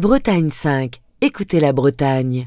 Bretagne 5, écoutez la Bretagne.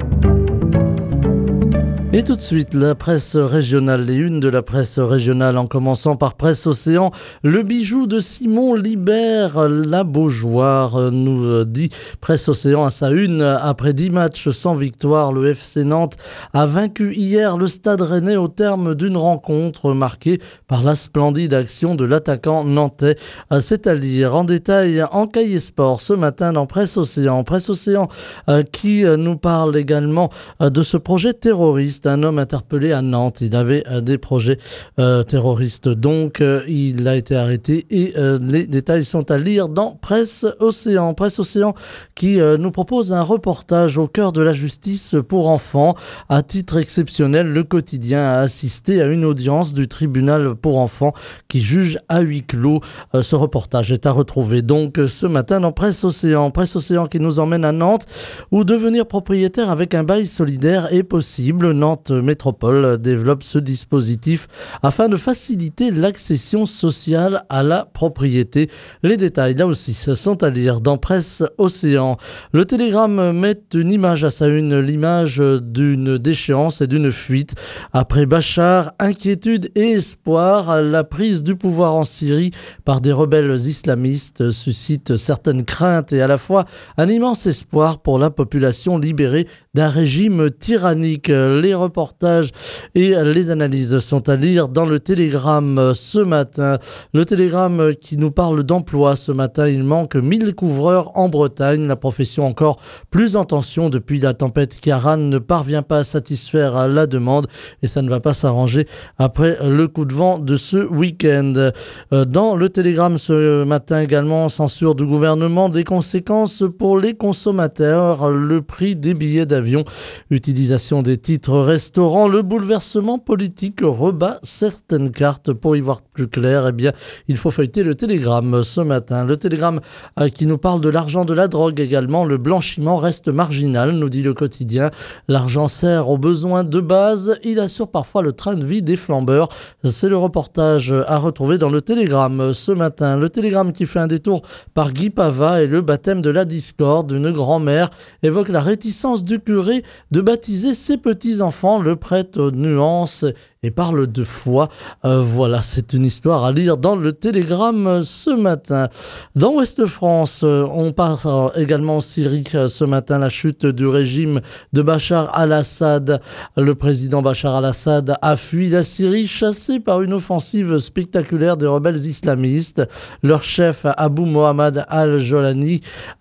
Et tout de suite, la presse régionale, les unes de la presse régionale, en commençant par Presse Océan. Le bijou de Simon libère la Beaujoire, nous dit Presse Océan à sa une. Après 10 matchs sans victoire, le FC Nantes a vaincu hier le Stade Rennais au terme d'une rencontre marquée par la splendide action de l'attaquant nantais. C'est à lire en détail en Cahier Sport ce matin dans Presse Océan. Presse Océan qui nous parle également de ce projet terroriste. Un homme interpellé à Nantes, il avait des projets terroristes, donc il a été arrêté et les détails sont à lire dans Presse Océan. Presse Océan qui nous propose un reportage au cœur de la justice pour enfants. À titre exceptionnel, le quotidien a assisté à une audience du tribunal pour enfants qui juge à huis clos. Ce reportage est à retrouver donc ce matin dans Presse Océan. Presse Océan qui nous emmène à Nantes où devenir propriétaire avec un bail solidaire est possible. Nantes Métropole développe ce dispositif afin de faciliter l'accession sociale à la propriété. Les détails, là aussi, sont à lire dans Presse Océan. Le Télégramme met une image à sa une, l'image d'une déchéance et d'une fuite. Après Bachar, inquiétude et espoir, la prise du pouvoir en Syrie par des rebelles islamistes suscite certaines craintes et à la fois un immense espoir pour la population libérée d'un régime tyrannique. Les reportages et les analyses sont à lire dans le Télégramme ce matin. Le Télégramme qui nous parle d'emploi ce matin. Il manque 1000 couvreurs en Bretagne. La profession encore plus en tension depuis la tempête Ciaran ne parvient pas à satisfaire la demande et ça ne va pas s'arranger après le coup de vent de ce week-end. Dans le Télégramme ce matin également, censure du gouvernement, des conséquences pour les consommateurs, le prix des billets d'avion, utilisation des titres restaurants, le bouleversement politique rebat certaines cartes. Pour y voir plus clair, eh bien, il faut feuilleter le Télégramme ce matin. Le Télégramme qui nous parle de l'argent de la drogue également. Le blanchiment reste marginal, nous dit le quotidien. L'argent sert aux besoins de base. Il assure parfois le train de vie des flambeurs. C'est le reportage à retrouver dans le Télégramme ce matin. Le Télégramme qui fait un détour par Guy Pava et le baptême de la discorde. Une grand-mère évoque la réticence du curé de baptiser ses petits-enfants. Le prêtre nuance et parle de foi. Voilà, c'est une histoire à lire dans le Télégramme ce matin. Dans Ouest France, on parle également en Syrie ce matin, la chute du régime de Bachar al-Assad. Le président Bachar al-Assad a fui la Syrie, chassé par une offensive spectaculaire des rebelles islamistes. Leur chef, Abu Mohammad al-Jolani,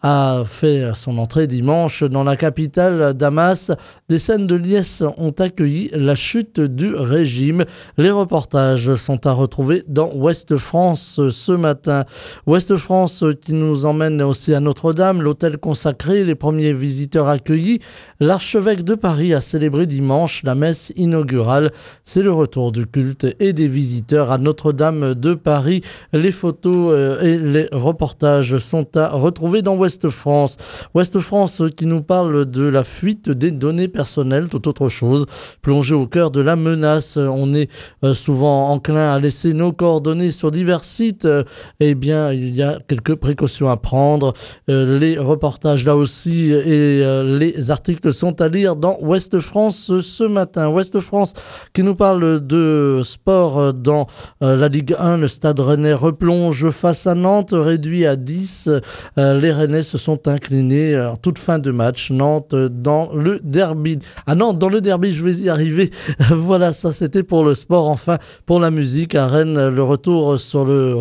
a fait son entrée dimanche dans la capitale, Damas. Des scènes de liesse ont accueilli la chute du régime. Les reportages sont à retrouver dans Ouest France ce matin. Ouest France qui nous emmène aussi à Notre-Dame, l'hôtel consacré, les premiers visiteurs accueillis. L'archevêque de Paris a célébré dimanche la messe inaugurale. C'est le retour du culte et des visiteurs à Notre-Dame de Paris. Les photos et les reportages sont à retrouver dans Ouest France. Ouest France qui nous parle de la fuite des données personnelles, tout autre chose. Plongé au cœur de la menace, on est souvent enclin à laisser nos coordonnées sur divers sites. Eh bien, il y a quelques précautions à prendre. Les reportages là aussi et les articles sont à lire dans Ouest France ce matin. Ouest France qui nous parle de sport dans la Ligue 1. Le Stade Rennais replonge face à Nantes, réduit à 10. Les Rennais se sont inclinés en toute fin de match. Nantes dans le derby. Ah non, dans le derby, je vais y arriver. Voilà, ça c'était pour le sport. Enfin, pour la musique, à Rennes, le retour sur le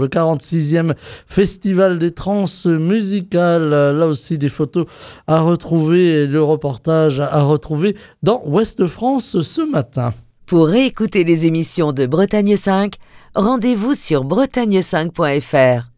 46e Festival des trans musicales. Là aussi, des photos à retrouver et le reportage à retrouver dans Ouest France ce matin. Pour réécouter les émissions de Bretagne 5, rendez-vous sur bretagne5.fr.